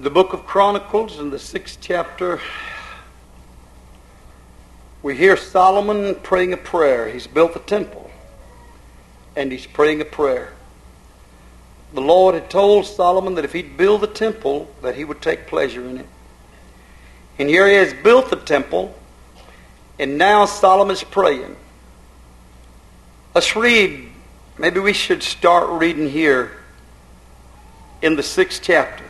The book of Chronicles in the 6th chapter, we hear Solomon praying a prayer. He's built the temple, and he's praying a prayer. The Lord had told Solomon that if he'd build the temple, that he would take pleasure in it. And here he has built the temple, and now Solomon's praying. Let's read. Maybe we should start reading here in the 6th chapter.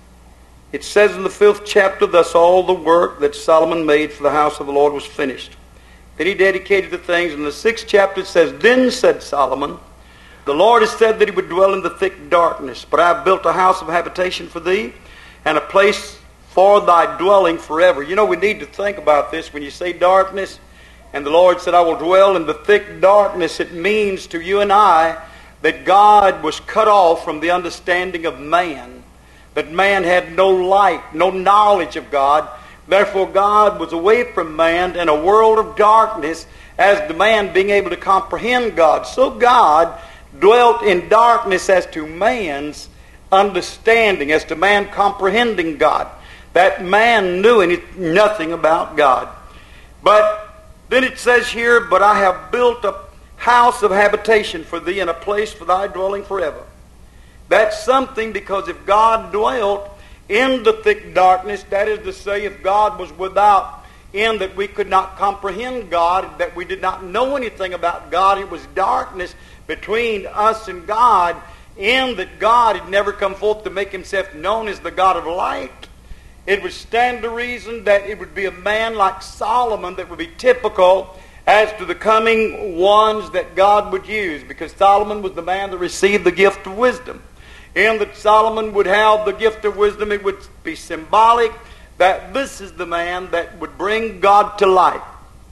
It says in the 5th chapter, thus all the work that Solomon made for the house of the Lord was finished. Then he dedicated the things. In the 6th chapter it says, then said Solomon, the Lord has said that he would dwell in the thick darkness, but I have built a house of habitation for thee, and a place for thy dwelling forever. You know, we need to think about this. When you say darkness, and the Lord said, I will dwell in the thick darkness, it means to you and I that God was cut off from the understanding of man. That man had no light, no knowledge of God. Therefore God was away from man in a world of darkness as to man being able to comprehend God. So God dwelt in darkness as to man's understanding, as to man comprehending God. That man knew nothing about God. But then it says here, but I have built a house of habitation for thee, and a place for thy dwelling forever. That's something, because if God dwelt in the thick darkness, that is to say, if God was without, in that we could not comprehend God, that we did not know anything about God, it was darkness between us and God, in that God had never come forth to make himself known as the God of light, it would stand to reason that it would be a man like Solomon that would be typical as to the coming ones that God would use, because Solomon was the man that received the gift of wisdom. In that Solomon would have the gift of wisdom, it would be symbolic that this is the man that would bring God to light.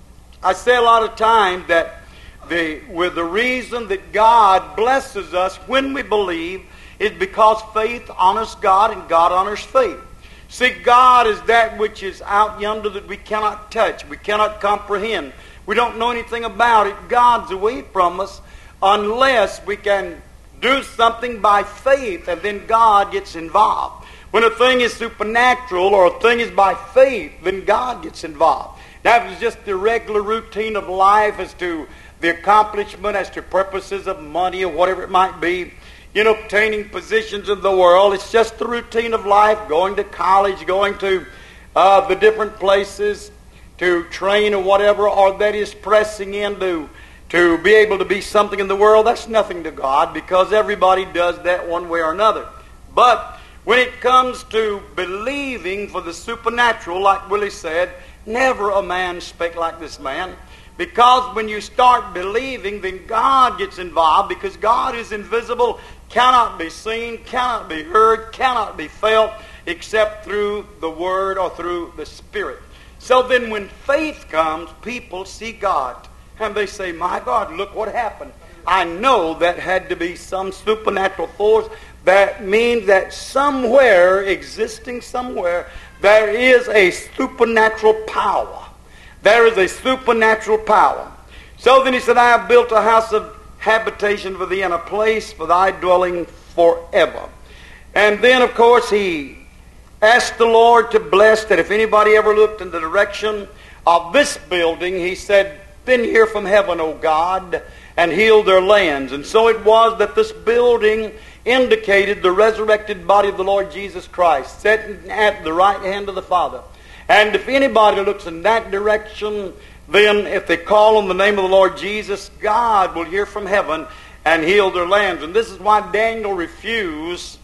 I say a lot of times that the reason that God blesses us when we believe is because faith honors God and God honors faith. See, God is that which is out yonder that we cannot touch, we cannot comprehend. We don't know anything about it. God's away from us unless we can do something by faith, and then God gets involved. When a thing is supernatural or a thing is by faith, then God gets involved. Now, if it's just the regular routine of life as to the accomplishment, as to purposes of money or whatever it might be, obtaining positions in the world, it's just the routine of life, going to college, going to the different places to train or whatever, or that is pressing into to be able to be something in the world, that's nothing to God, because everybody does that one way or another. But when it comes to believing for the supernatural, like Willie said, never a man spake like this man. Because when you start believing, then God gets involved, because God is invisible, cannot be seen, cannot be heard, cannot be felt, except through the Word or through the Spirit. So then when faith comes, people see God. And they say, my God, look what happened. I know that had to be some supernatural force. That means that somewhere, existing somewhere, there is a supernatural power. There is a supernatural power. So then he said, I have built a house of habitation for thee, and a place for thy dwelling forever. And then, of course, he asked the Lord to bless that if anybody ever looked in the direction of this building, he said, then hear from heaven, O God, and heal their lands. And so it was that this building indicated the resurrected body of the Lord Jesus Christ, sitting at the right hand of the Father. And if anybody looks in that direction, then if they call on the name of the Lord Jesus, God will hear from heaven and heal their lands. And this is why Daniel refused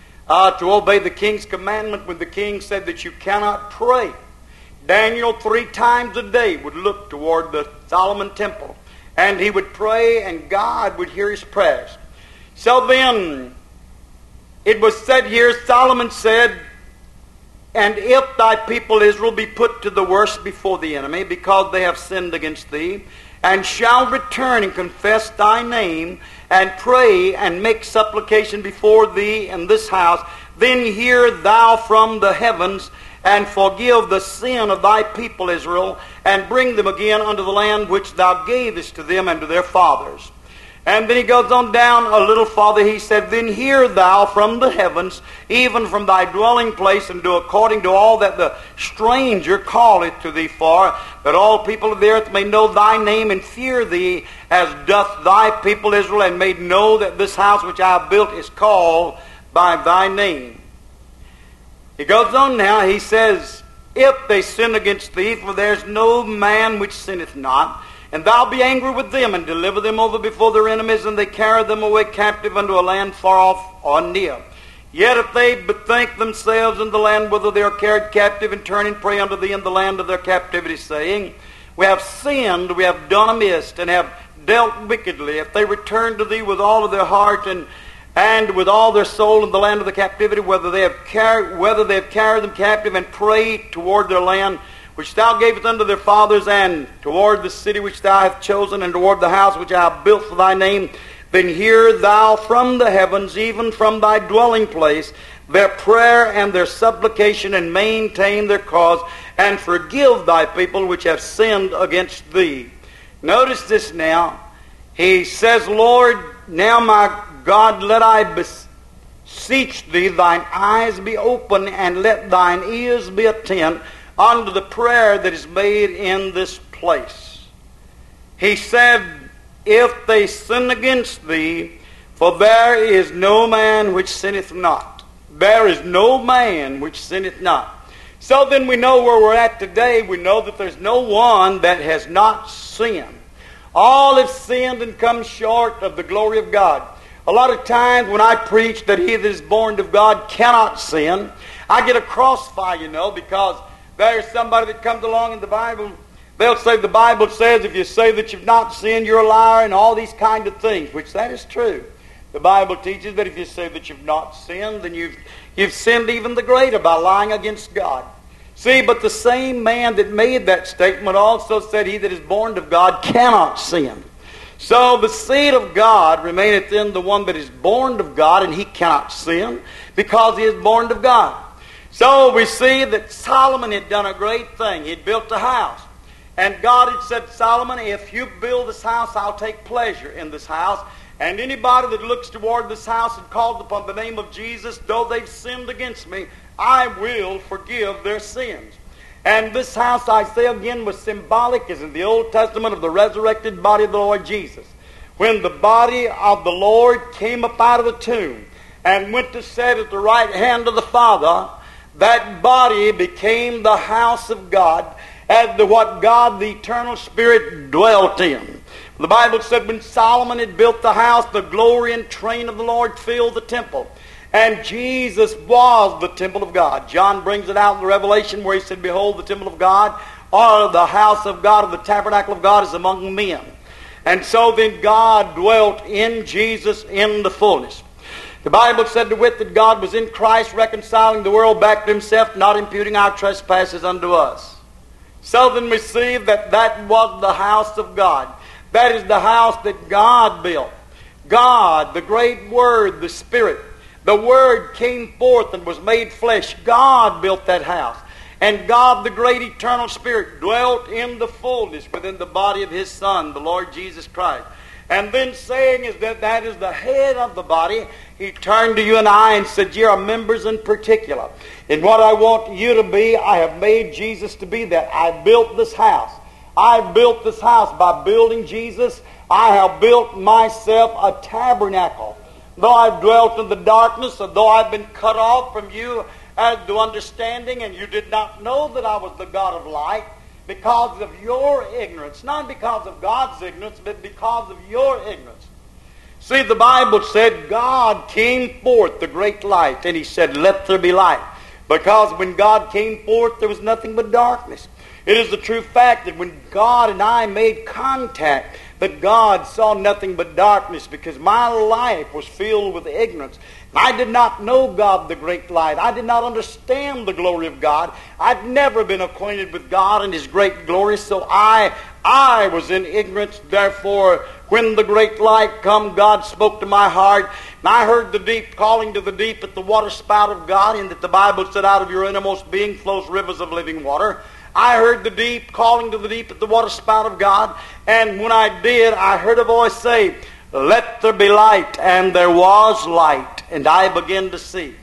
to obey the king's commandment when the king said that you cannot pray. Daniel 3 times a day would look toward the Solomon temple, and he would pray, and God would hear his prayers. So then, it was said here, Solomon said, and if thy people Israel be put to the worst before the enemy, because they have sinned against thee, and shall return and confess thy name, and pray and make supplication before thee in this house, then hear thou from the heavens, and forgive the sin of thy people Israel, and bring them again unto the land which thou gavest to them and to their fathers. And then he goes on down a little farther. He said, then hear thou from the heavens, even from thy dwelling place, and do according to all that the stranger calleth to thee for, that all people of the earth may know thy name and fear thee, as doth thy people Israel, and may know that this house which I have built is called by thy name. He goes on now. He says, if they sin against thee, for there is no man which sinneth not, and thou be angry with them, and deliver them over before their enemies, and they carry them away captive unto a land far off or near. Yet if they bethink themselves in the land whither they are carried captive, and turn and pray unto thee in the land of their captivity, saying, we have sinned, we have done amiss, and have dealt wickedly. If they return to thee with all of their heart and with all their soul in the land of the captivity, whether they have carried them captive, and pray toward their land, which thou gavest unto their fathers, and toward the city which thou hast chosen, and toward the house which I have built for thy name, then hear thou from the heavens, even from thy dwelling place, their prayer and their supplication, and maintain their cause, and forgive thy people which have sinned against thee. Notice this now. He says, Lord, now my God, let I beseech thee, thine eyes be open, and let thine ears be attent unto the prayer that is made in this place. He said, if they sin against thee, for there is no man which sinneth not. There is no man which sinneth not. So then we know where we're at today. We know that there's no one that has not sinned. All have sinned and come short of the glory of God. A lot of times when I preach that he that is born of God cannot sin, I get a crossfire, because there's somebody that comes along in the Bible. They'll say the Bible says if you say that you've not sinned, you're a liar, and all these kind of things, which that is true. The Bible teaches that if you say that you've not sinned, then you've sinned even the greater by lying against God. See, but the same man that made that statement also said he that is born of God cannot sin. So the seed of God remaineth in the one that is born of God, and he cannot sin because he is born of God. So we see that Solomon had done a great thing. He had built a house. And God had said, Solomon, if you build this house, I'll take pleasure in this house. And anybody that looks toward this house and calls upon the name of Jesus, though they've sinned against me, I will forgive their sins. And this house, I say again, was symbolic, as in the Old Testament, of the resurrected body of the Lord Jesus. When the body of the Lord came up out of the tomb and went to sit at the right hand of the Father, that body became the house of God, as to what God, the eternal Spirit, dwelt in. The Bible said when Solomon had built the house, the glory and train of the Lord filled the temple. And Jesus was the temple of God. John brings it out in the Revelation where he said, behold, the temple of God, or the house of God, or the tabernacle of God is among men. And so then God dwelt in Jesus in the fullness. The Bible said to wit that God was in Christ reconciling the world back to himself, not imputing our trespasses unto us. So then we see that that was the house of God. That is the house that God built. God, the great Word, the Spirit. The Word came forth and was made flesh. God built that house. And God, the great eternal Spirit, dwelt in the fullness within the body of His Son, the Lord Jesus Christ. And then saying is that is the head of the body, He turned to you and I and said, you are members in particular. And what I want you to be, I have made Jesus to be that. I built this house. I built this house by building Jesus. I have built myself a tabernacle. Though I've dwelt in the darkness, and though I've been cut off from you as to understanding, and you did not know that I was the God of light, because of your ignorance. Not because of God's ignorance, but because of your ignorance. See, the Bible said God came forth, the great light, and He said, let there be light. Because when God came forth, there was nothing but darkness. It is the true fact that when God and I made contact, that God saw nothing but darkness, because my life was filled with ignorance. I did not know God, the great light. I did not understand the glory of God. I'd never been acquainted with God and His great glory, so I was in ignorance. Therefore, when the great light come, God spoke to my heart, and I heard the deep calling to the deep at the water spout of God, and that the Bible said, out of your innermost being flows rivers of living water. I heard the deep calling to the deep at the water spout of God, and when I did, I heard a voice say, let there be light, and there was light, and I began to see.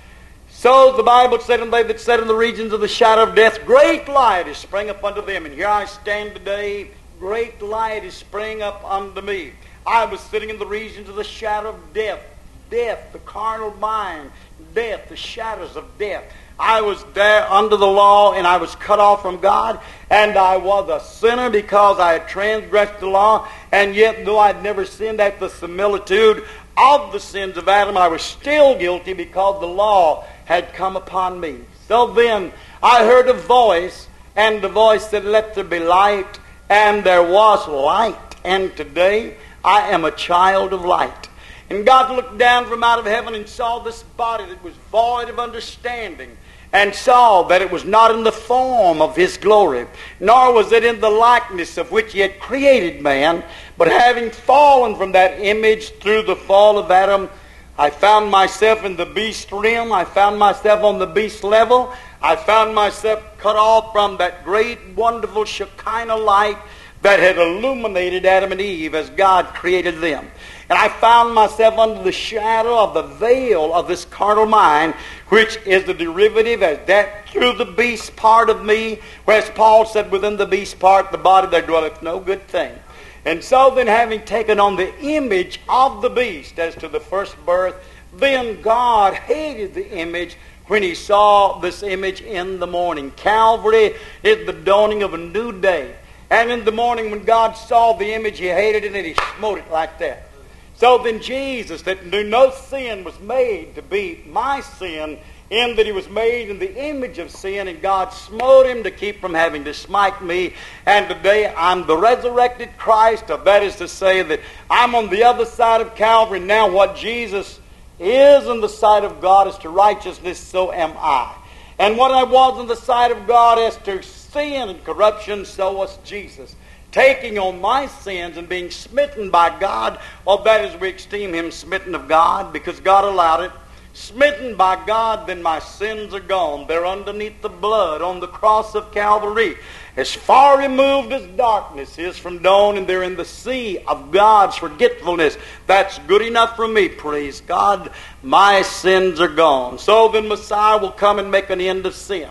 So the Bible said, and they that sat in the regions of the shadow of death, great light is sprang up unto them. And here I stand today, great light is sprang up unto me. I was sitting in the regions of the shadow of death, the carnal mind, death, the shadows of death. I was there under the law, and I was cut off from God, and I was a sinner because I had transgressed the law, and yet though I had never sinned after the similitude of the sins of Adam, I was still guilty because the law had come upon me. So then I heard a voice, and the voice said, let there be light, and there was light. And today I am a child of light. And God looked down from out of heaven and saw this body that was void of understanding, and saw that it was not in the form of His glory, nor was it in the likeness of which He had created man, but having fallen from that image through the fall of Adam, I found myself in the beast realm. I found myself on the beast level. I found myself cut off from that great, wonderful Shekinah light that had illuminated Adam and Eve as God created them. And I found myself under the shadow of the veil of this carnal mind, which is the derivative as that through the beast part of me, whereas Paul said, within the beast part, the body there dwelleth no good thing. And so then, having taken on the image of the beast as to the first birth, then God hated the image when He saw this image in the morning. Calvary is the dawning of a new day. And in the morning when God saw the image, He hated it and He smote it like that. So then Jesus, that knew no sin, was made to be my sin, in that He was made in the image of sin, and God smote Him to keep from having to smite me. And today I'm the resurrected Christ. That is to say that I'm on the other side of Calvary. Now what Jesus is in the sight of God as to righteousness, so am I. And what I was in the sight of God as to sin and corruption, so was Jesus. Taking on my sins and being smitten by God, well, that is, we esteem Him smitten of God because God allowed it. Smitten by God, then my sins are gone. They're underneath the blood on the cross of Calvary. As far removed as darkness is from dawn, and they're in the sea of God's forgetfulness. That's good enough for me, praise God. My sins are gone. So then Messiah will come and make an end of sin.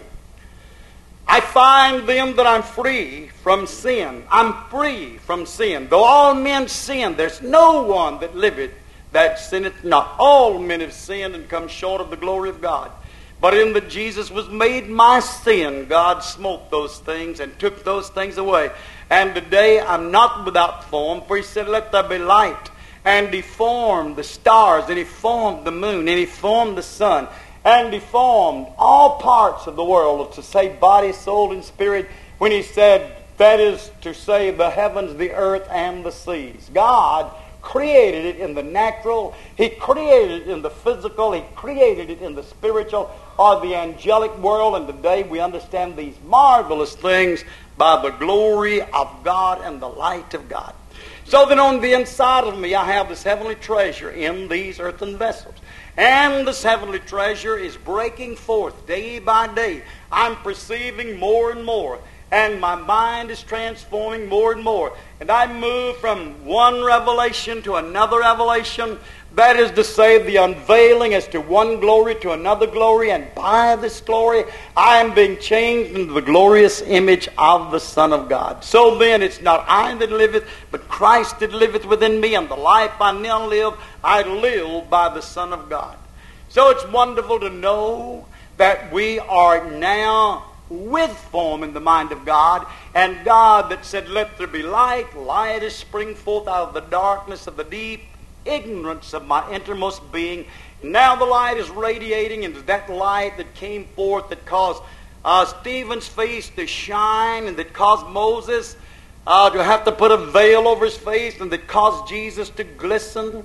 I find then that I'm free from sin. I'm free from sin. Though all men sin, there's no one that liveth that sinneth not. All men have sinned and come short of the glory of God. But in that Jesus was made my sin, God smote those things and took those things away. And today I'm not without form, for He said, let there be light. And He formed the stars, and He formed the moon, and He formed the sun. And He formed all parts of the world, to say body, soul, and spirit, when He said, that is to say the heavens, the earth, and the seas. God created it in the natural. He created it in the physical. He created it in the spiritual or the angelic world. And today we understand these marvelous things by the glory of God and the light of God. So then on the inside of me I have this heavenly treasure in these earthen vessels. And this heavenly treasure is breaking forth day by day. I'm perceiving more and more. And my mind is transforming more and more. And I move from one revelation to another revelation. That is to say, the unveiling as to one glory to another glory. And by this glory, I am being changed into the glorious image of the Son of God. So then, it's not I that liveth, but Christ that liveth within me. And the life I now live, I live by the Son of God. So it's wonderful to know that we are now with form in the mind of God, and God that said, let there be light, light is spring forth out of the darkness of the deep ignorance of my innermost being. Now the light is radiating, and that light that came forth that caused Stephen's face to shine, and that caused Moses to have to put a veil over his face, and that caused Jesus to glisten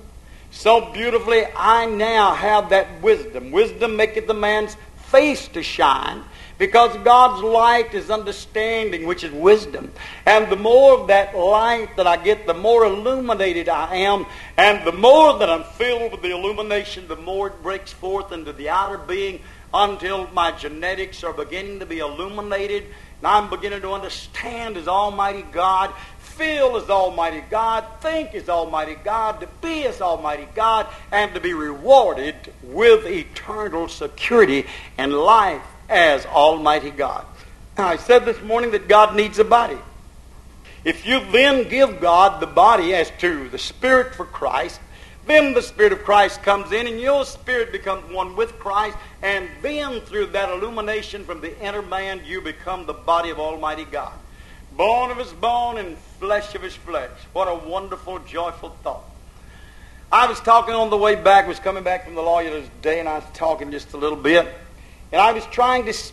so beautifully. I now have that wisdom. Wisdom maketh the man's face to shine, because God's light is understanding, which is wisdom. And the more of that light that I get, the more illuminated I am. And the more that I'm filled with the illumination, the more it breaks forth into the outer being until my genetics are beginning to be illuminated, and I'm beginning to understand as Almighty God, feel as Almighty God, think as Almighty God, to be as Almighty God, and to be rewarded with eternal security and life as Almighty God. Now, I said this morning that God needs a body. If you then give God the body as to the Spirit for Christ, then the Spirit of Christ comes in and your spirit becomes one with Christ, and then through that illumination from the inner man, you become the body of Almighty God. Bone of his bone and flesh of his flesh. What a wonderful, joyful thought. I was talking on the way back, was coming back from the lawyer this day, and I was talking just a little bit, and I was trying to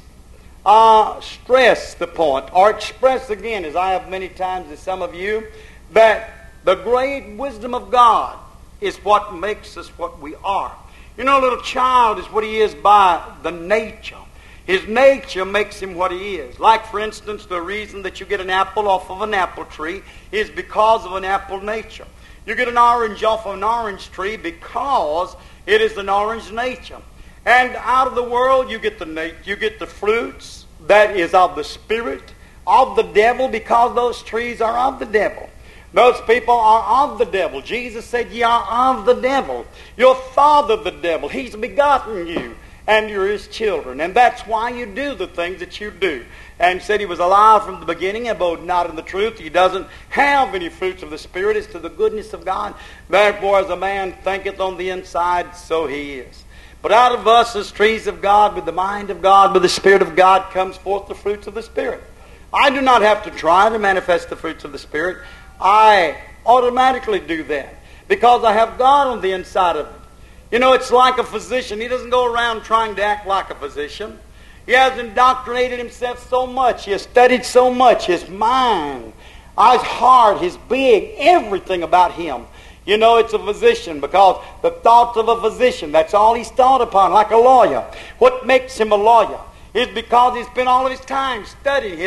stress the point, or express again, as I have many times to some of you, that the great wisdom of God is what makes us what we are. You know, a little child is what he is by the nature. His nature makes him what he is. Like, for instance, the reason that you get an apple off of an apple tree is because of an apple nature. You get an orange off of an orange tree because it is an orange nature. And out of the world you get the fruits that is of the spirit of the devil, because those trees are of the devil. Those people are of the devil. Jesus said, "Ye are of the devil. Your father the devil. He's begotten you, and you're his children. And that's why you do the things that you do." And said he was alive from the beginning, abode not in the truth. He doesn't have any fruits of the Spirit as to the goodness of God. Therefore, as a man thinketh on the inside, so he is. But out of us as trees of God, with the mind of God, with the Spirit of God, comes forth the fruits of the Spirit. I do not have to try to manifest the fruits of the Spirit. I automatically do that because I have God on the inside of me. You know, it's like a physician. He doesn't go around trying to act like a physician. He has indoctrinated himself so much. He has studied so much. His mind, his heart, his being, everything about him. You know, it's a physician because the thoughts of a physician, that's all he's thought upon, like a lawyer. What makes him a lawyer is because he spent all of his time studying.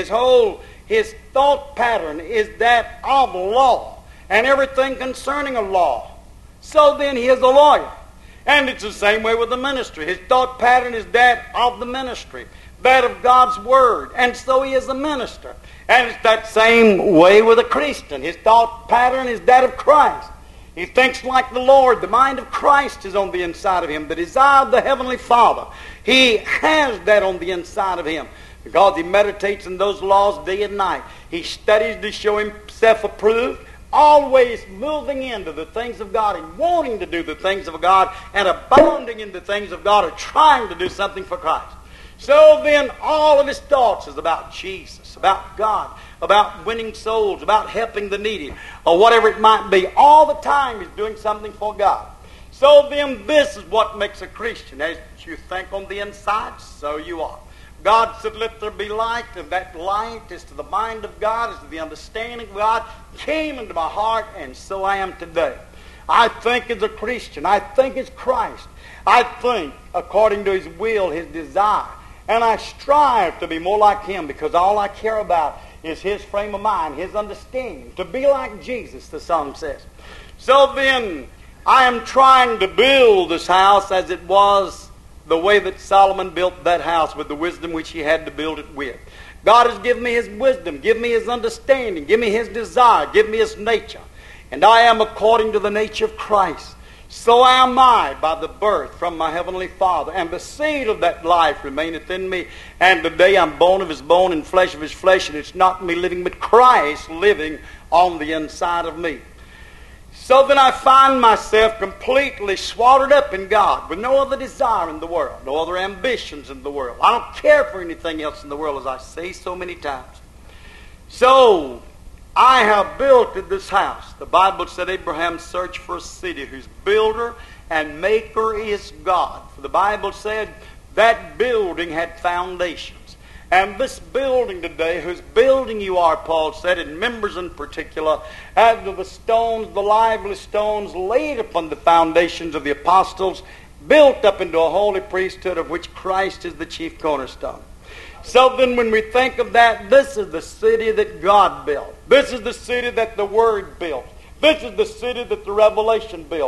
His thought pattern is that of law and everything concerning a law. So then he is a lawyer. And it's the same way with the ministry. His thought pattern is that of the ministry, that of God's Word. And so he is a minister. And it's that same way with a Christian. His thought pattern is that of Christ. He thinks like the Lord. The mind of Christ is on the inside of him. The desire of the Heavenly Father, he has that on the inside of him. Because he meditates in those laws day and night. He studies to show himself approved, always moving into the things of God and wanting to do the things of God and abounding in the things of God or trying to do something for Christ. So then all of his thoughts is about Jesus, about God, about winning souls, about helping the needy, or whatever it might be. All the time he's doing something for God. So then this is what makes a Christian. As you think on the inside, so you are. God said, "Let there be light," and that light is to the mind of God, is to the understanding of God, came into my heart, and so I am today. I think as a Christian. I think as Christ. I think according to his will, his desire. And I strive to be more like him because all I care about is his frame of mind, his understanding. To be like Jesus, the song says. So then, I am trying to build this house as it was the way that Solomon built that house, with the wisdom which he had to build it with. God has given me his wisdom, given me his understanding, given me his desire, given me his nature. And I am according to the nature of Christ. So am I by the birth from my heavenly Father. And the seed of that life remaineth in me. And today I'm bone of his bone and flesh of his flesh. And it's not me living, but Christ living on the inside of me. So then I find myself completely swallowed up in God with no other desire in the world, no other ambitions in the world. I don't care for anything else in the world, as I say so many times. So I have built this house. The Bible said Abraham searched for a city whose builder and maker is God. For the Bible said that building had foundations. And this building today, whose building you are, Paul said, and members in particular, as of the stones, the lively stones laid upon the foundations of the apostles, built up into a holy priesthood of which Christ is the chief cornerstone. So then when we think of that, this is the city that God built. This is the city that the Word built. This is the city that the Revelation built.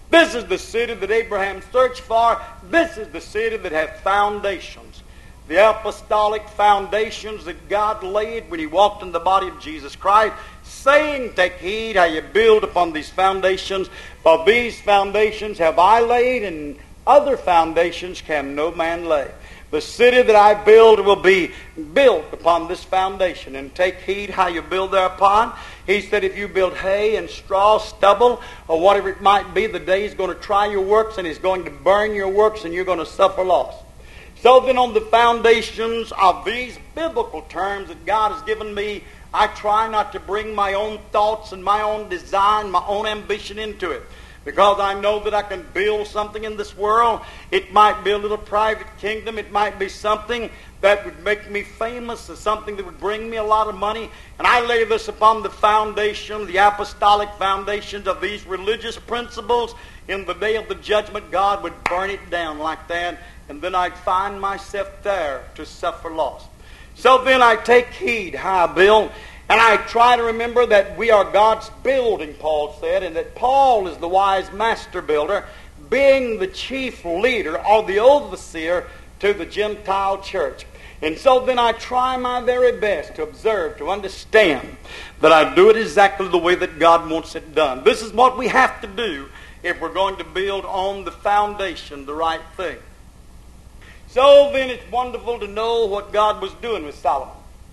This is the city that Abraham searched for. This is the city that has foundations. The apostolic foundations that God laid when He walked in the body of Jesus Christ, saying, take heed how you build upon these foundations, for these foundations have I laid, and other foundations can no man lay. The city that I build will be built upon this foundation. And take heed how you build thereupon. He said if you build hay and straw, stubble, or whatever it might be, the day is going to try your works and He's going to burn your works and you're going to suffer loss. So then on the foundations of these biblical terms that God has given me, I try not to bring my own thoughts and my own design, my own ambition into it. Because I know that I can build something in this world. It might be a little private kingdom. It might be something that would make me famous, or something that would bring me a lot of money. And I lay this upon the foundation, the apostolic foundations of these religious principles. In the day of the judgment, God would burn it down like that. And then I'd find myself there to suffer loss. So then I take heed how I build. And I try to remember that we are God's building, Paul said, and that Paul is the wise master builder, being the chief leader or the overseer to the Gentile church. And so then I try my very best to observe, to understand that I do it exactly the way that God wants it done. This is what we have to do if we're going to build on the foundation the right thing. So then it's wonderful to know what God was doing with Solomon.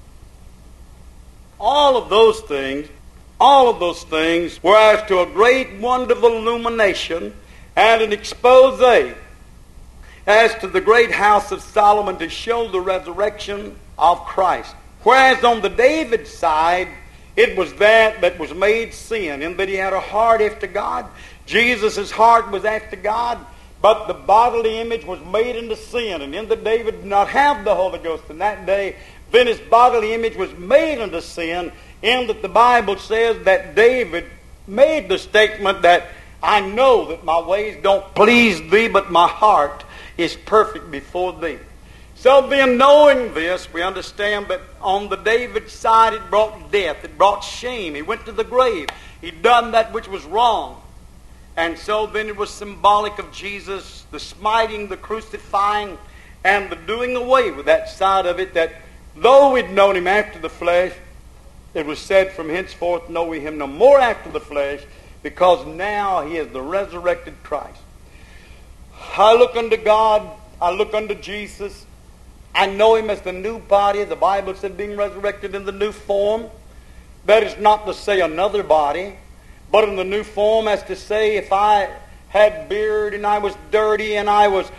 All of those things were as to a great, wonderful illumination and an expose as to the great house of Solomon to show the resurrection of Christ. Whereas on the David side, it was that was made sin, in that he had a heart after God. Jesus' heart was after God, but the bodily image was made into sin, and in that David did not have the Holy Ghost in that day. Then his bodily image was made unto sin, in that the Bible says that David made the statement that I know that my ways don't please thee, but my heart is perfect before thee. So then, knowing this, we understand that on the David side it brought death, it brought shame. He went to the grave. He'd done that which was wrong. And so then it was symbolic of Jesus, the smiting, the crucifying, and the doing away with that side of it, that though we'd known Him after the flesh, it was said from henceforth know we Him no more after the flesh, because now He is the resurrected Christ. I look unto God, I look unto Jesus, I know Him as the new body. The Bible said being resurrected in the new form. That is not to say another body, but in the new form, as to say if I had beard and I was dirty and I was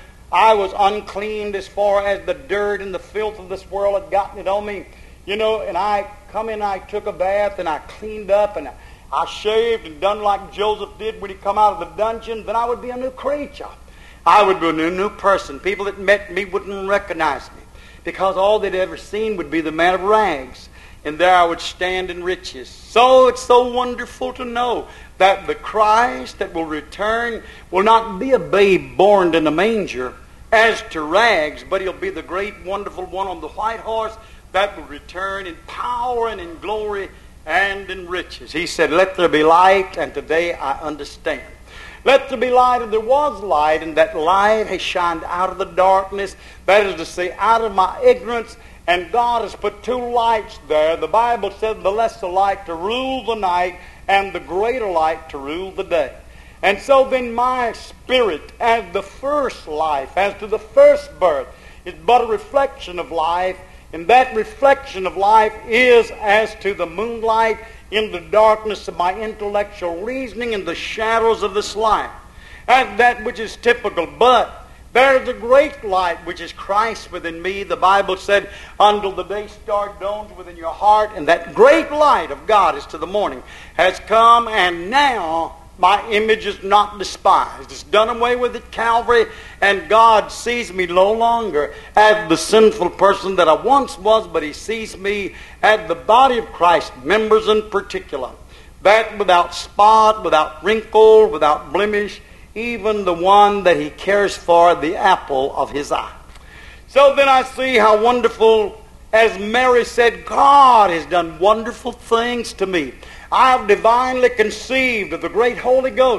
unclean as far as the dirt and the filth of this world had gotten it on me, and I come in, I took a bath and I cleaned up and I shaved and done like Joseph did when he come out of the dungeon, then I would be a new creature. I would be a new person. People that met me wouldn't recognize me, because all they'd ever seen would be the man of rags, and there I would stand in riches. So it's so wonderful to know that the Christ that will return will not be a babe born in a manger as to rags, but He'll be the great, wonderful one on the white horse that will return in power and in glory and in riches. He said, let there be light, and today I understand. Let there be light, and there was light, and that light has shined out of the darkness. That is to say, out of my ignorance. And God has put two lights there. The Bible said the lesser light to rule the night, and the greater light to rule the day. And so then my spirit, as the first life, as to the first birth, is but a reflection of life. And that reflection of life is as to the moonlight in the darkness of my intellectual reasoning and the shadows of this life. And that which is typical. But there is a great light which is Christ within me. The Bible said, until the day star dawns within your heart, and that great light of God is to the morning, has come, and now my image is not despised. It's done away with at Calvary, and God sees me no longer as the sinful person that I once was, but He sees me as the body of Christ, members in particular, that without spot, without wrinkle, without blemish, even the one that He cares for, the apple of His eye. So then I see how wonderful, as Mary said, God has done wonderful things to me. I have divinely conceived of the great Holy Ghost,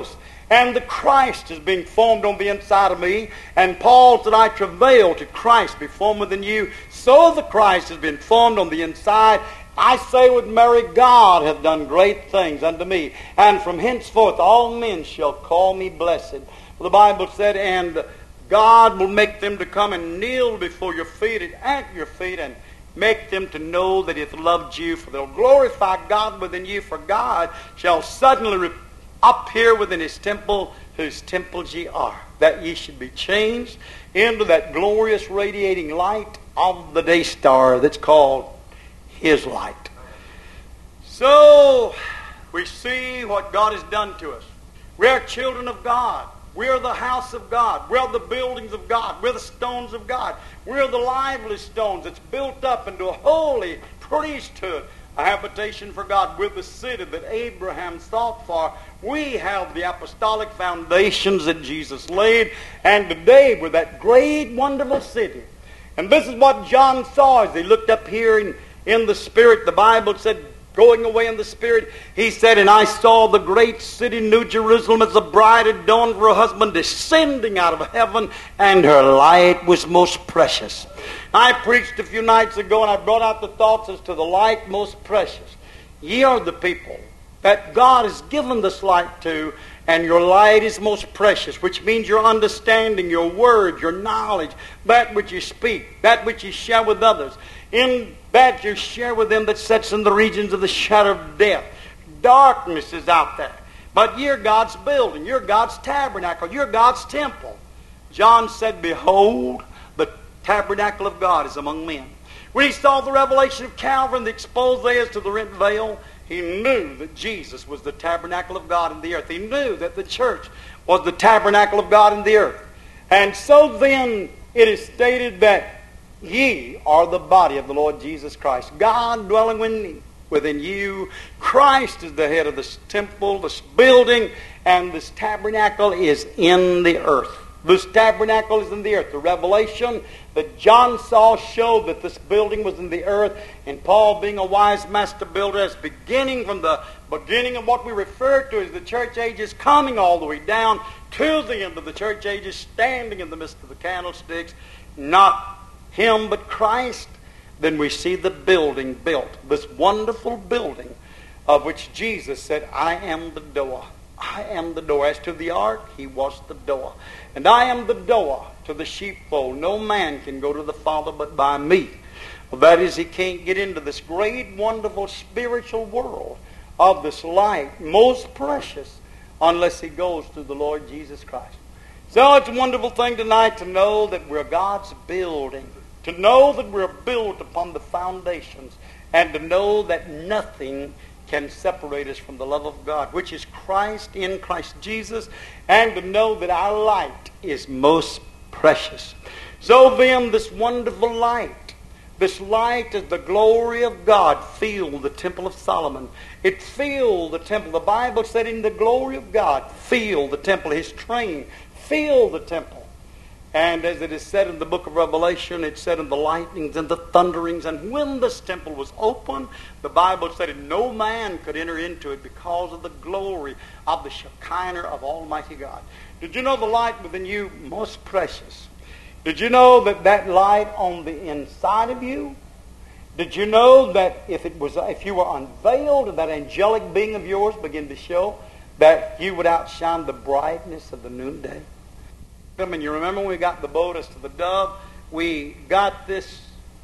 And the Christ is being formed on the inside of me. And Paul said, I travail to Christ be formed within you. So the Christ has been formed on the inside. I say with Mary, God hath done great things unto me. And from henceforth all men shall call me blessed. The Bible said, and God will make them to come and kneel before your feet and at your feet and make them to know that he hath loved you. For they'll glorify God within you. For God shall suddenly appear within his temple, whose temples ye are, that ye should be changed into that glorious radiating light of the day star that's called his light. So we see what God has done to us. We are children of God. We are the house of God. We are the buildings of God. We're the stones of God. We're the lively stones that's built up into a holy priesthood, a habitation for God. We're the city that Abraham thought for. We have the apostolic foundations that Jesus laid, and today we're that great, wonderful city. And this is what John saw as he looked up here in the Spirit. The Bible said, going away in the Spirit, he said, and I saw the great city, New Jerusalem, as a bride adorned for her husband, descending out of heaven, and her light was most precious. I preached a few nights ago, and I brought out the thoughts as to the light most precious. Ye are the people that God has given this light to, and your light is most precious, which means your understanding, your word, your knowledge, that which you speak, that which you share with others. In that you share with them that sits in the regions of the shadow of death. Darkness is out there. But you're God's building. You're God's tabernacle. You're God's temple. John said, behold, the tabernacle of God is among men. When he saw the revelation of Calvary and the expose as to the rent veil, he knew that Jesus was the tabernacle of God in the earth. He knew that the church was the tabernacle of God in the earth. And so then it is stated that ye are the body of the Lord Jesus Christ. God dwelling within you. Christ is the head of this temple, this building, and this tabernacle is in the earth. This tabernacle is in the earth. The revelation that John saw showed that this building was in the earth, and Paul, being a wise master builder, is beginning from the beginning of what we refer to as the church ages, coming all the way down to the end of the church ages, standing in the midst of the candlesticks, not him but Christ. Then we see the building built, this wonderful building of which Jesus said, I am the door. I am the door. As to the ark, he was the door. And I am the door to the sheepfold. No man can go to the Father but by me. Well, that is, he can't get into this great, wonderful spiritual world of this light, most precious, unless he goes through the Lord Jesus Christ. So it's a wonderful thing tonight to know that we're God's building, to know that we're built upon the foundations, and to know that nothing can separate us from the love of God, which is Christ in Christ Jesus, and to know that our light is most precious. So then, this wonderful light, this light is the glory of God, filled the temple of Solomon. It filled the temple. The Bible said, in the glory of God, filled the temple. His train filled the temple. And as it is said in the book of Revelation, it said in the lightnings and the thunderings, and when this temple was open, the Bible said no man could enter into it because of the glory of the Shekinah of Almighty God. Did you know the light within you, most precious? Did you know that that light on the inside of you? Did you know that if you were unveiled and that angelic being of yours began to show, that you would outshine the brightness of the noonday? I mean, you remember when we got the boat as to the dove, we got this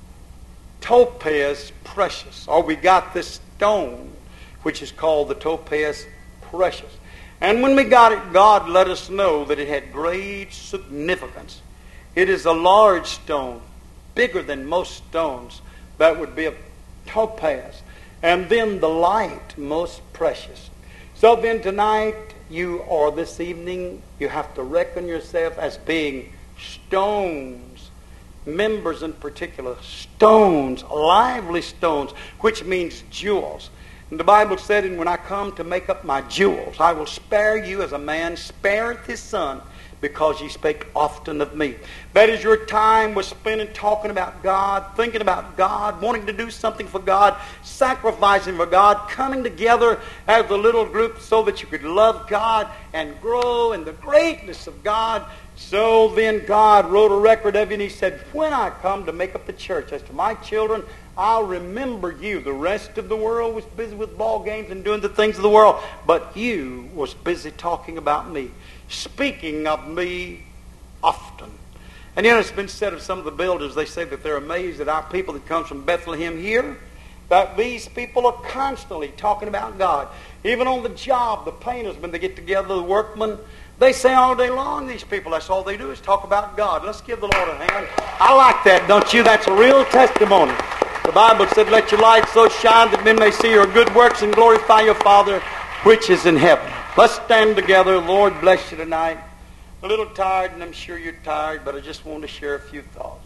topaz precious, or we got this stone, which is called the topaz precious. And when we got it, God let us know that it had great significance. It is a large stone, bigger than most stones. That would be a topaz. And then the light, most precious. So then tonight, this evening, you have to reckon yourself as being stones, members in particular, stones, lively stones, which means jewels. And the Bible said, and when I come to make up my jewels, I will spare you as a man spareth his son, because ye spake often of me. That is, your time was spent in talking about God, thinking about God, wanting to do something for God, sacrificing for God, coming together as a little group so that you could love God and grow in the greatness of God. So then God wrote a record of you, and he said, when I come to make up the church, as to my children, I'll remember you. The rest of the world was busy with ball games and doing the things of the world, but you was busy talking about me, speaking of me often. And it's been said of some of the builders, they say that they're amazed at our people that comes from Bethlehem here, that these people are constantly talking about God. Even on the job, the painters, when they get together, the workmen, they say all day long, these people, that's all they do is talk about God. Let's give the Lord a hand. I like that, don't you? That's a real testimony. The Bible said, let your light so shine that men may see your good works and glorify your Father which is in heaven. Let's stand together. Lord bless you tonight. A little tired, and I'm sure you're tired, but I just want to share a few thoughts.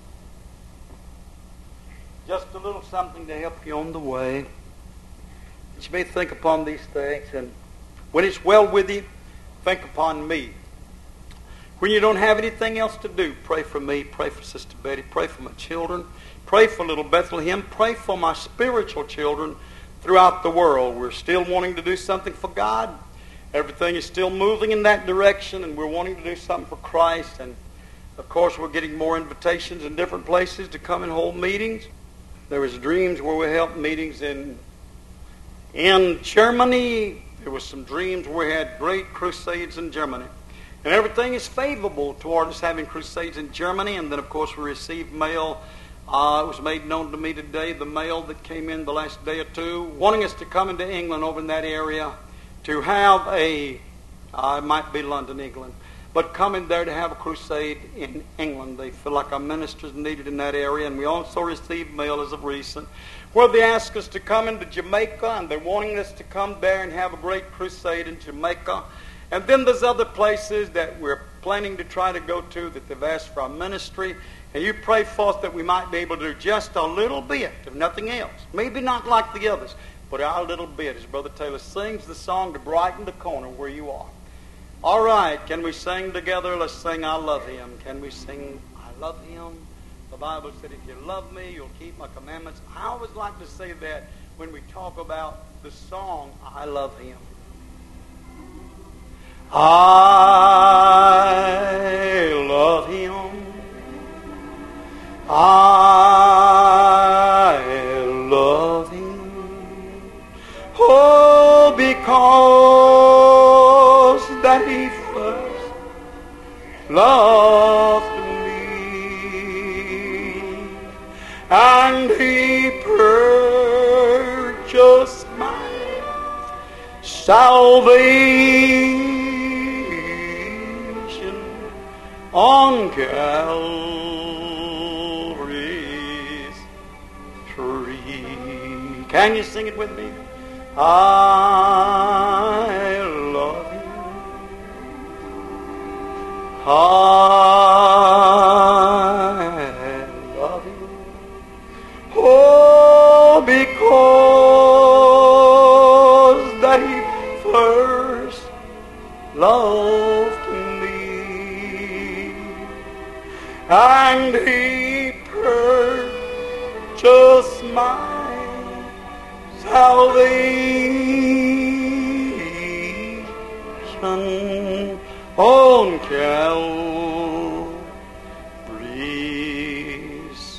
Just a little something to help you on the way. You may think upon these things, and when it's well with you, think upon me. When you don't have anything else to do, pray for me, pray for Sister Betty, pray for my children, pray for little Bethlehem, pray for my spiritual children throughout the world. We're still wanting to do something for God. Everything is still moving in that direction, and we're wanting to do something for Christ. And, of course, we're getting more invitations in different places to come and hold meetings. There was dreams where we held meetings in Germany. There was some dreams where we had great crusades in Germany. And everything is favorable toward us having crusades in Germany. And then, of course, we received mail. It was made known to me today, the mail that came in the last day or two, wanting us to come into England over in that area to have it might be London, England, but coming there to have a crusade in England. They feel like our ministers needed in that area. And we also received mail as of recent where they asked us to come into Jamaica, and they're wanting us to come there and have a great crusade in Jamaica. And then there's other places that we're planning to try to go to that they've asked for our ministry. And you pray for us that we might be able to do just a little bit, if nothing else. Maybe not like the others, but our little bit, as Brother Taylor sings the song, to brighten the corner where you are. All right, can we sing together? Let's sing I Love Him. Can we sing I Love Him? The Bible said, if you love me, you'll keep my commandments. I always like to say that when we talk about the song, I Love Him. I love Him. I love Him. Oh, because that He first loved me, and He purchased my salvation on Calvary's tree. Can you sing it with me? I love Him. I love Him. Oh, because that He first loved me, and He purchased my salvation on Calvary's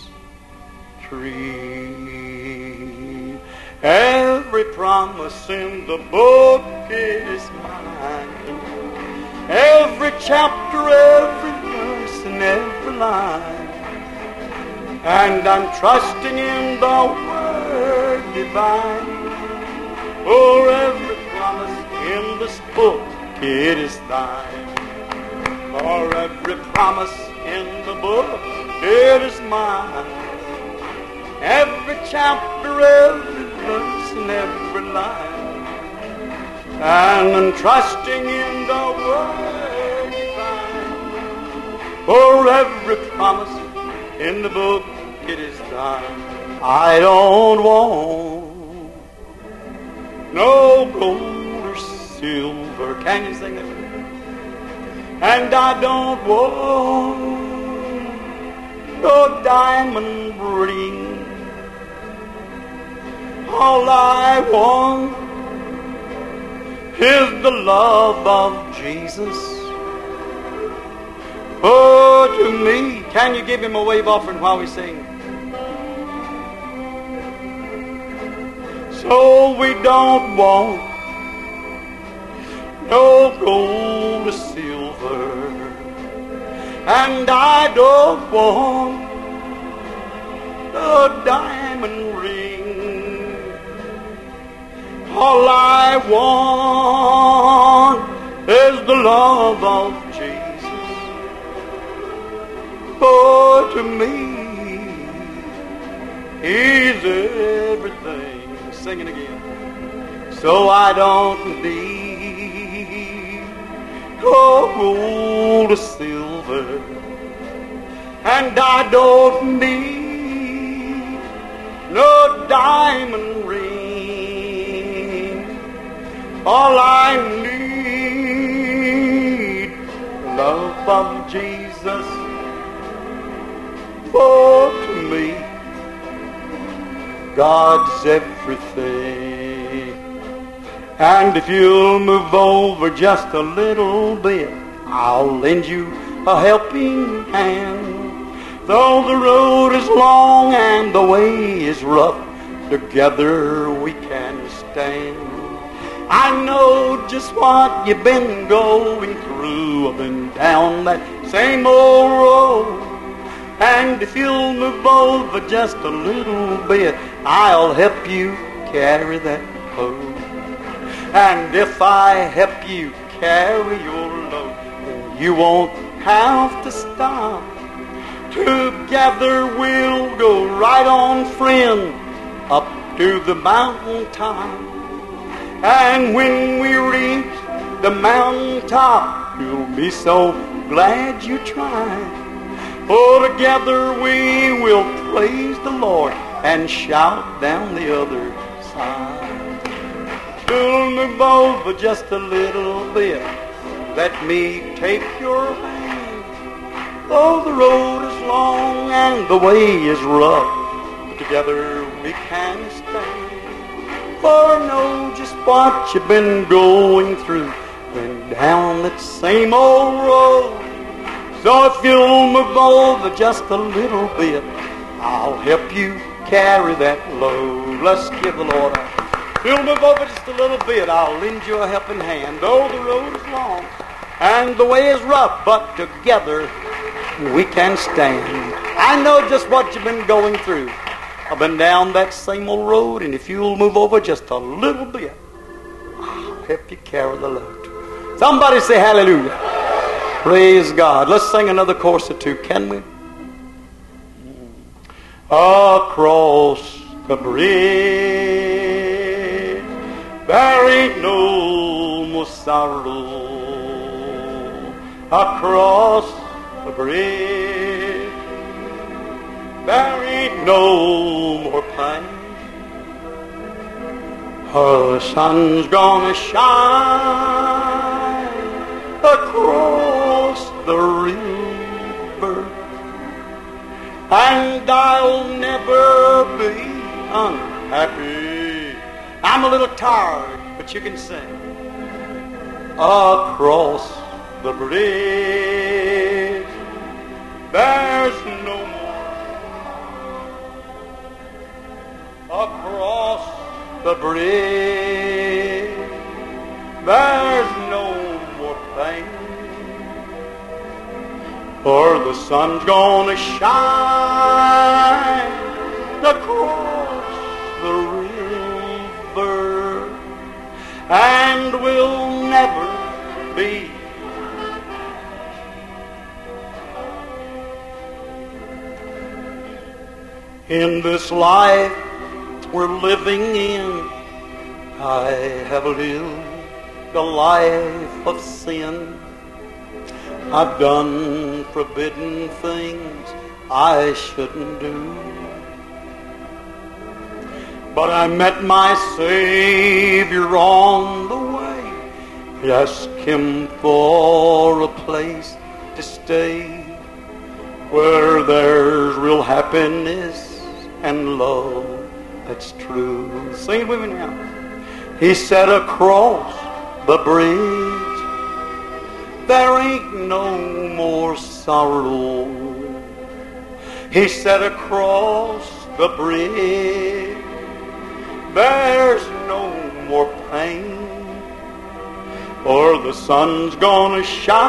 tree. Every promise in the book is mine. Every chapter, every verse, and every line. And I'm trusting in the Word divine. For every promise in this book, it is thine. For every promise in the book, it is mine. Every chapter, every verse, and every line. And I'm trusting in the Word divine. For every promise in the book, it is thine. I don't want no gold or silver. Can you sing that with me? And I don't want no diamond ring. All I want is the love of Jesus. Oh, to me. Can you give him a wave offering while we sing? So we don't want no gold or silver, and I don't want a diamond ring. All I want is the love of Jesus. Oh, to me, he's everything. Sing it again. So I don't need no gold or silver, and I don't need no diamond ring. All I need, love of Jesus. Oh, to me, God's everything. And if you'll move over just a little bit, I'll lend you a helping hand. Though the road is long and the way is rough, together we can stand. I know just what you've been going through. I've been down that same old road. And if you'll move over just a little bit, I'll help you carry that load. And if I help you carry your load, then you won't have to stop. Together we'll go right on, friend, up to the mountaintop. And when we reach the mountaintop, you'll be so glad you tried. Oh, together we will praise the Lord and shout down the other side. You'll move over just a little bit. Let me take your hand. Though the road is long and the way is rough, together we can stand. For I know just what you've been going through, been down that same old road. So if you'll move over just a little bit, I'll help you carry that load. Let's give the Lord a... If you'll move over just a little bit, I'll lend you a helping hand. Though the road is long and the way is rough, but together we can stand. I know just what you've been going through. I've been down that same old road, and if you'll move over just a little bit, I'll help you carry the load. Somebody say hallelujah. Praise God. Let's sing another chorus or two, can we? Across the bridge, there ain't no more sorrow. Across the bridge, there ain't no more pain. The sun's gonna shine across the river, and I'll never be unhappy. I'm a little tired, but you can sing. Across the bridge, there's no more. Across the bridge, there's no more pain. For the sun's gonna shine across the river, and we'll never be. In this life we're living in, I have lived a life of sin. I've done forbidden things I shouldn't do. But I met my Savior on the way, Ask Him for a place to stay where there's real happiness and love that's true. Sing it with me now. He said across the bridge there ain't no more sorrow. He said across the bridge there's no more pain, for the sun's gonna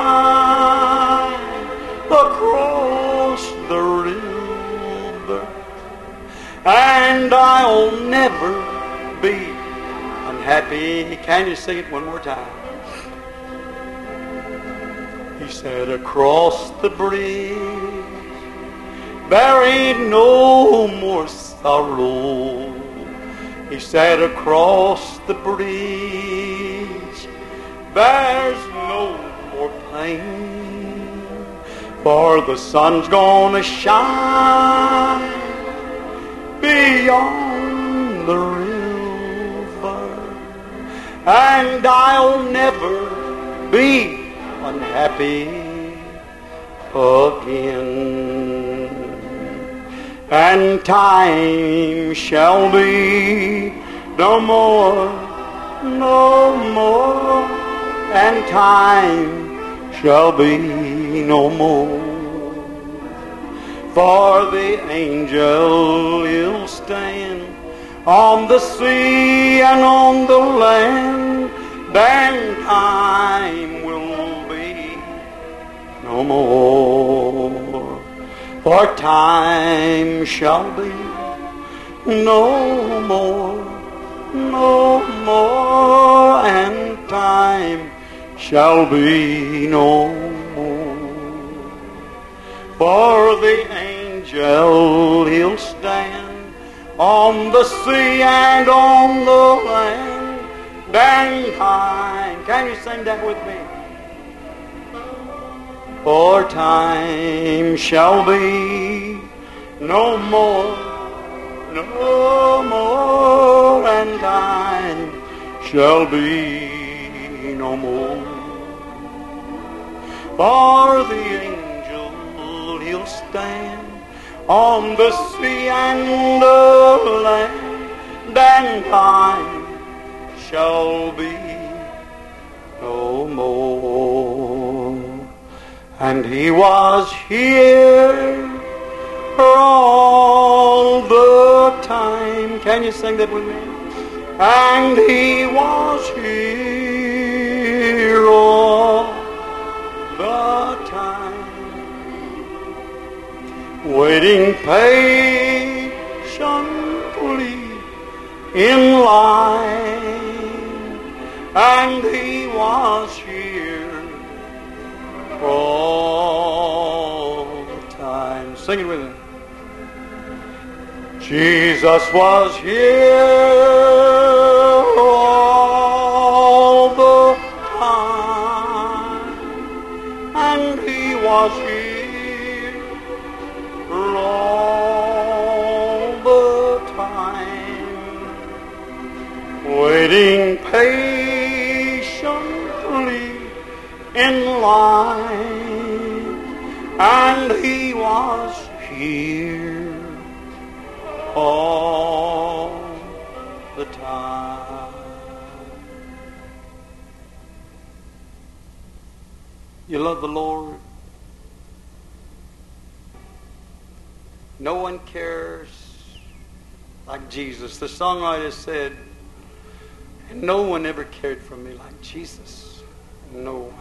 shine across the river, and I'll never be unhappy. Can you sing it one more time? He said across the bridge there ain't no more sorrow. He said across the bridge there's no more pain, for the sun's gonna shine beyond the river, and I'll never be unhappy again. And time shall be no more, no more, and time shall be no more. For the angel will stand on the sea and on the land, then time will be no more. For time shall be no more, no more, and time shall be no more. For the angel he'll stand on the sea and on the land, then time. Can you sing that with me? For time shall be no more, no more, and time shall be no more. For the angel he'll stand on the sea and the land, then time shall be no more. And he was here all the time. Can you sing that with me? And he was here all the time, waiting patiently in line. And he was here all the time. Sing it with me. Jesus was here all the time, and he was here all the time, waiting patiently in line, and he was here all the time. You love the Lord? No one cares like Jesus. The songwriter said, and no one ever cared for me like Jesus. No one.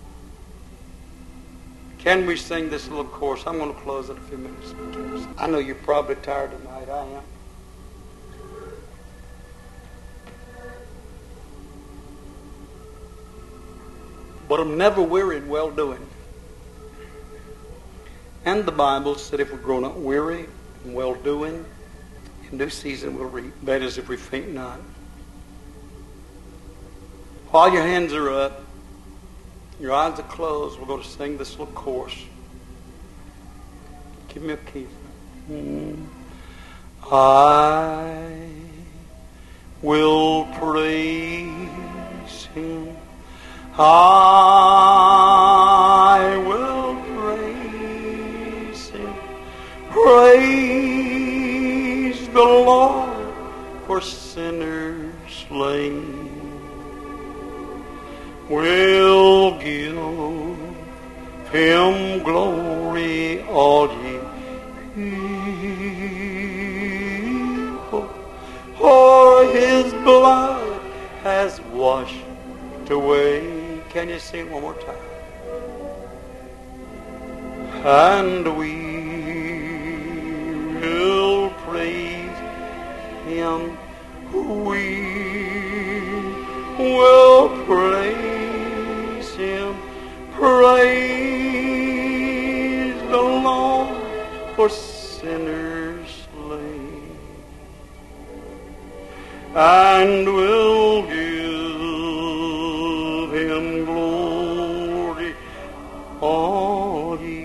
Can we sing this little chorus? I'm going to close in a few minutes. I know you're probably tired tonight. I am. But I'm never weary in well-doing. And the Bible said if we grow not weary in well-doing, in due season we'll reap. That is, if we faint not. While your hands are up, your eyes are closed, we're going to sing this little chorus. Give me a key. I will praise Him. I will praise Him. Praise the Lord for sinners slain. We'll give Him glory, all ye people, for His blood has washed away. Can you sing it one more time? And we will praise Him. We will praise Him. Praise the Lord for sinners slain. And we'll give Him glory, all ye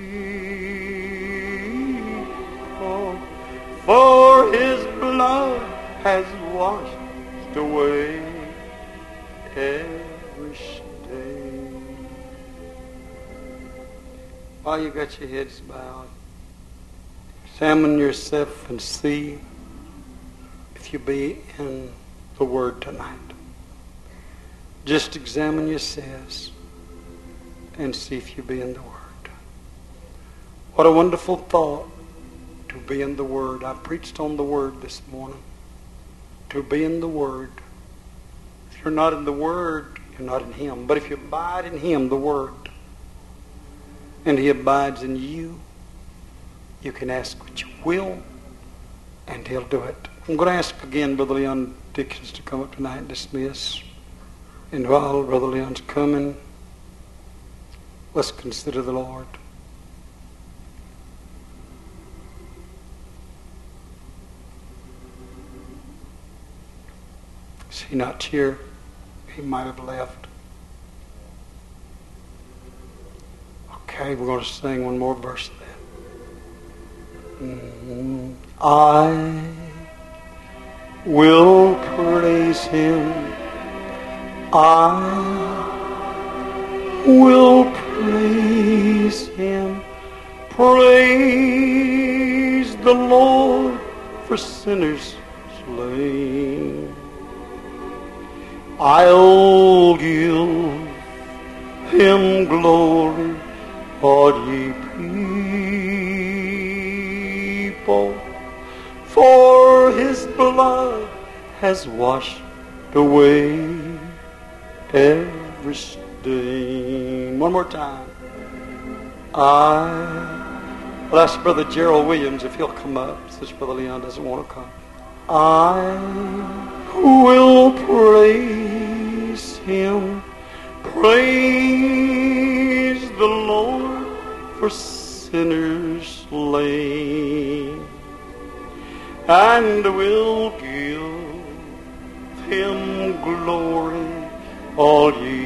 people, for His blood has washed away every stain. While you got your heads bowed, examine yourself and see if you be in the Word tonight. Just examine yourselves and see if you be in the Word. What a wonderful thought to be in the Word. I preached on the Word this morning. To be in the Word. If you're not in the Word, you're not in Him. But if you abide in Him, the Word, and He abides in you, you can ask what you will, and He'll do it. I'm going to ask again Brother Leon Dickens to come up tonight and dismiss. And while Brother Leon's coming, let's consider the Lord. Is He not here? He might have left. Okay, we're going to sing one more verse then. I will praise Him. I will praise Him. Praise the Lord for sinners slain. I'll give Him glory, all ye people, for His blood has washed away every stain. One more time. I'll ask Brother Gerald Williams if he'll come up, since Brother Leon doesn't want to come. I will praise Him. Praise the Lord for sinners slain. And will give Him glory, all ye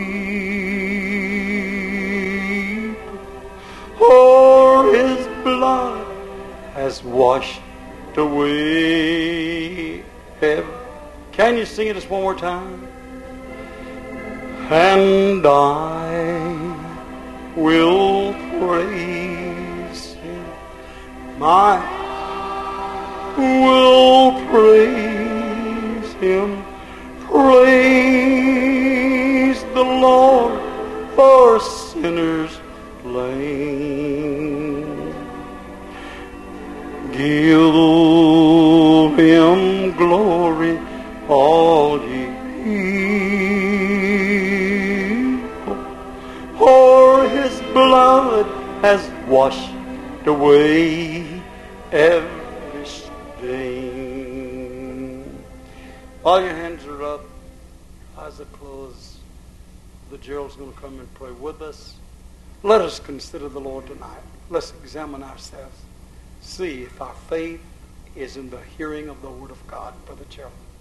people, for His blood has washed away heaven. Can you sing it just one more time? And I will praise Him. I will praise Him. Praise the Lord for sinners slain. Give Him glory, all ye people, for His blood has washed away every stain. All your hands are up, eyes are closed. The Gerald's going to come and pray with us. Let us consider the Lord tonight. Let's examine ourselves. See if our faith is in the hearing of the Word of God, Brother Gerald.